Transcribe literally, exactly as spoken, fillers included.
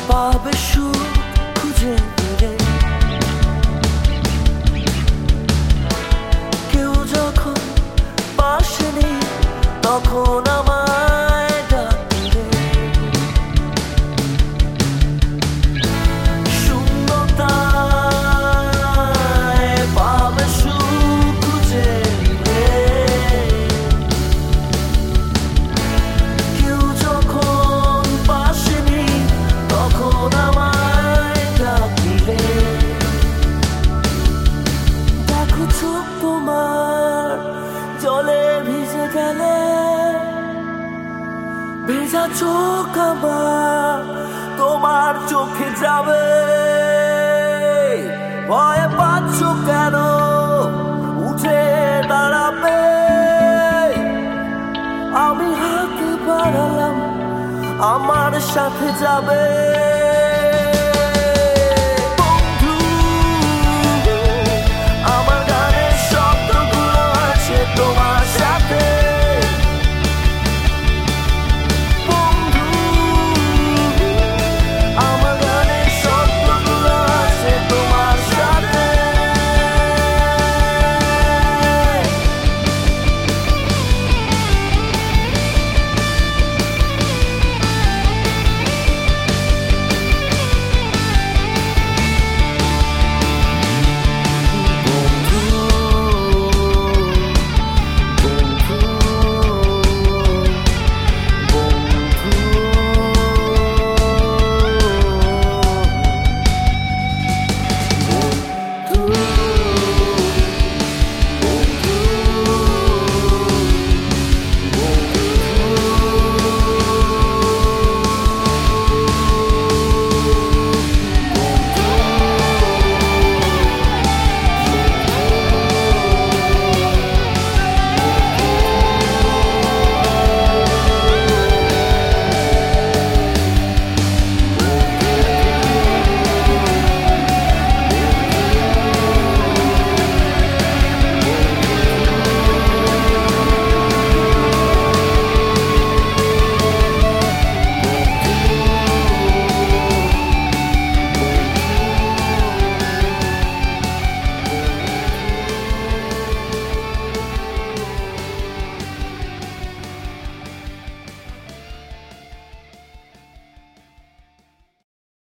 পাবে সুখ খুঁজে ফিরে। কেউ যখন পাশে নেই তখন আমায় ডাকলে, শূন্যতায় পাবে সুখ খুঁজে ফিরে। কেউ যখন পাশে নেই তখন আমায় ডাকলে, দেখো চোখ তোমার জলে ভিজে গেলে, ভেজা চোখ আমার তোমার চোখে যাবে। ভয় পাচ্ছ কেন, উঠে দাঁড়াবে। আমি হাত বাড়ালাম, আমার সাথে যাবে।